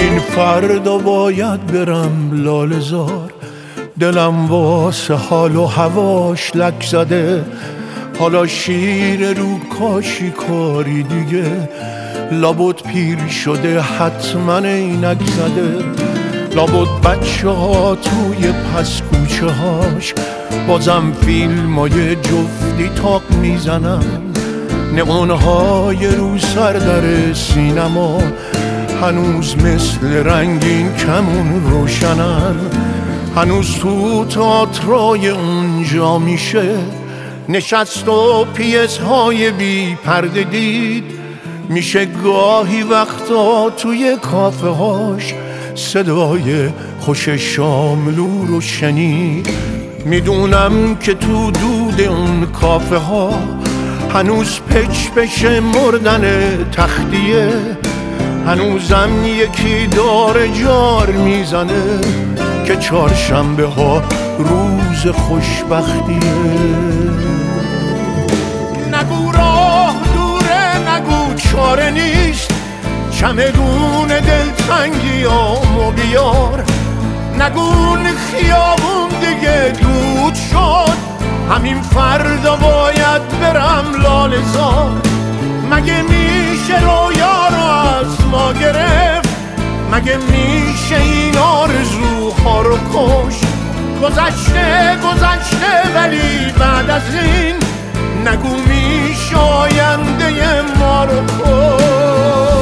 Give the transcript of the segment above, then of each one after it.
همین فردا باید برم لاله زار، دلم واسه حال و هواش لک زده. حالا شیر رو کاشی کاری دیگه، لابد پیر شده حتما عینک زده. لابد بچه ها توی پس کوچه هاش بازم فیلمای جفتی تاق میزنن. نقونهای رو سر در سینما هنوز مثل رنگین کمون روشنن. هنوز تو تئاترای اونجا میشه نشست و پیس های بی پرده دید. میشه گاهی وقتا توی کافه هاش صدای خوش شاملو رو شنید. میدونم که تو دود اون کافه ها هنوز پچ پچ مردن تختیه. هنوزم یکی داره جار میزنه که چهارشنبه ها روز خوشبختیه. نگو راه دوره، نگو چاره نیست، چمدون دلتنگیامو بیار. نگو خیابون دیگه دود شد، همین فردا باید برم لاله زار. مگه میشه رویا رو از ما گرفت؟ مگه میشه این آرزوها رو کشت؟ گذشته گذشته ولی بعد از این نگو میشه آینده ما رو کشت.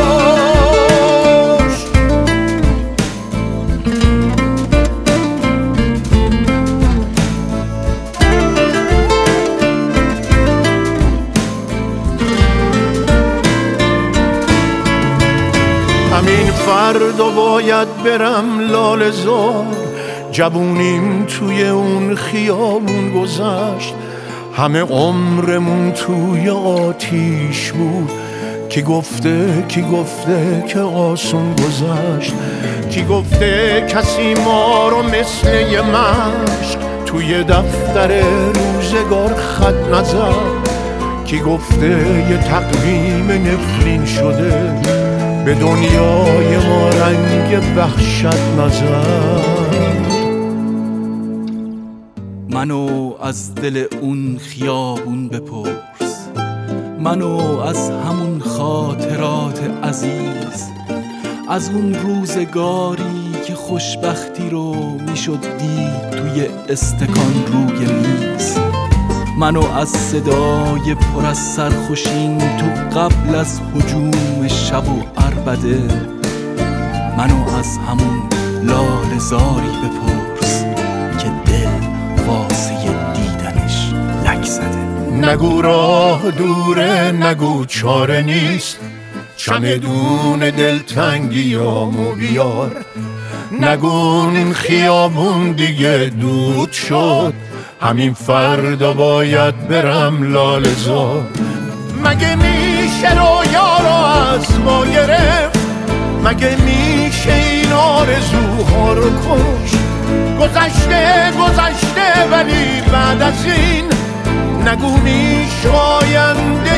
همین فردا باید برم لاله زار. جوونیم توی اون خیابون گذشت، همه عمرمون توی آتیش بود. کی گفته که آسون گذشت؟ کی گفته کسی ما رو مثل یه مشک توی دفتر روزگار خط نزد؟ کی گفته یه تقویم نفرین شده به دنیای ما رنگ وحشت نزد؟ منو از دل اون خیابون بپرس، منو از همون خاطرات عزیز، از اون روزگاری که خوشبختی رو میشد دید توی استکان روی میز. منو از صدای پر از سرخوشین تو قبل از هجوم شب و عربده، منو از همون لاله زاری بپرس که دل واسه دیدنش لک زده. نگو راه دوره، نگو چاره نیست، چمدون دلتنگیامو بیار. نگو این خیابون دیگه دود شد، همین فردا باید برم لاله زار. مگه میشه رویا رو از ما گرفت؟ مگه میشه این آرزوها رو کشت؟ گذشته گذشته ولی بعد از این نگو میشه آینده